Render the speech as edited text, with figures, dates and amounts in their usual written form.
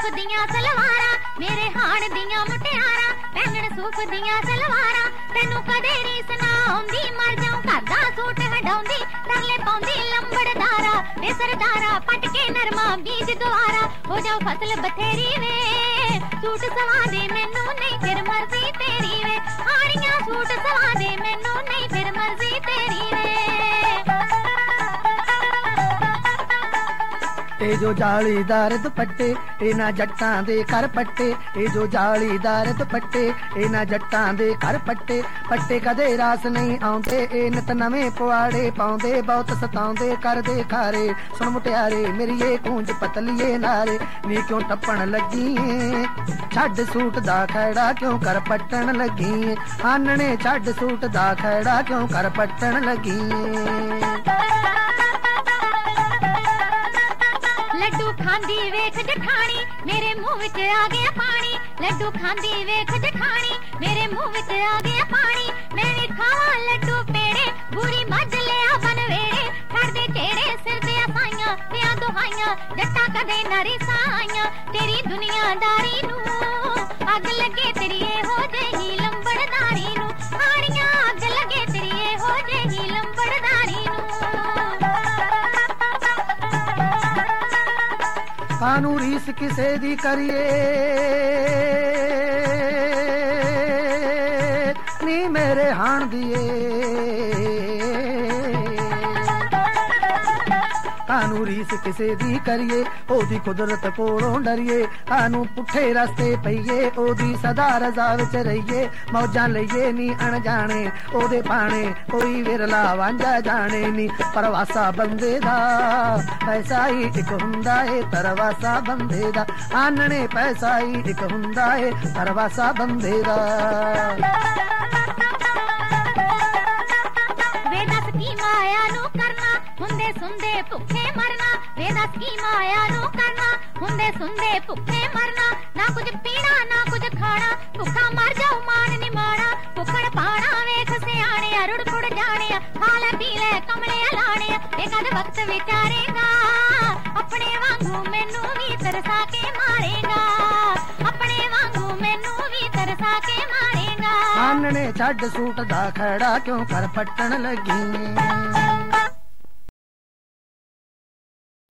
दियां सलवारां मेरे हाण दियां मुटियारां पैनण सूफ दियां सलवारां तैनू कदे रीस ना आउंदी मर जाऊं घर दा सूट हटाउंदी तरले पाउंदी लंबड़दारा वे सरदारा पट के नरमा बीज दुआरा हो जाओ फसल बथेरी वे सूट सवा दे मैनू नहीं फिर मर्जी तेरी वे हाड़ियां सूट सवा दे मैनू नहीं फिर मर्जी तेरी वे ए जो जालीदार दुपट्टे इना जट्टां दे कर पट्टे ए जो जालीदार दुपट्टे इना जट्टां दे कर पट्टे पट्टे कदे रास नहीं आउंदे ए नित नवें पवाड़े पाउंदे बहुत सताउंदे कर दे खारे सुन मुटियारे मेरी ये कूंज पतलीए नारे नी क्यों टप्पण लगी छड्ड सूट दा खैड़ा क्यों कर पट्टण लगी आनने छड्ड सूट दा खैड़ा क्यों कर पट्टण लगी लड्डू खांदी वेख जठानी मेरे मुंह विच आ गया पानी लड्डू खांदी वेख जठानी मेरे मुंह विच आ गया पानी मैं नी खावां लड्डू पेड़े बुरी मझ लिया बनवेड़े छड़ दे चेड़े सिर ते साइयां ते दुहाइयां जट्टा कदे नारी साइयां तेरी दुनियादारी नू अग लगे तेरी हो जेही लंबड़दारी नू हाड़ियां अग लगे तेरी हो जेही लंबड़दारी नू कानू रीस किसे दी करिए नी मेरे हाण दिए कानू रीस किसे दी करिए ओदी कुदरत कोलों डरिए कानू पुठे रस्ते पईए ओदी सदा रजा विच रहिए मौजां लईए नी अणजाणे ओदे पाणे कोई विरला वांझा जाने नी परवासा बंदे दा पैसा ही इक हुंदा है परवासा बंदे दा आनने पैसा ही इक हुंदा है परवासा बंदे दा वे दस की माया नू करना हुंदे सुंदे भुखे मरना वे दस की माया नू करना हुंदे सुंदे भुखे मरना ना कुछ पीना ना कुछ खाना भुखा मर जाओ मान नी माना भुखड़ पाना वेख सियाणे रुड़ फुड़ जाने हाल पी ले कमले लाने ते कद वक्त विचारेगा अपने वांगू मैनू भी तरसा के मारेगा अपने वांगू मैनू भी तरसा के मारेगा आनने छड्ड सूट दा खैड़ा क्यों कर पट्टण लगी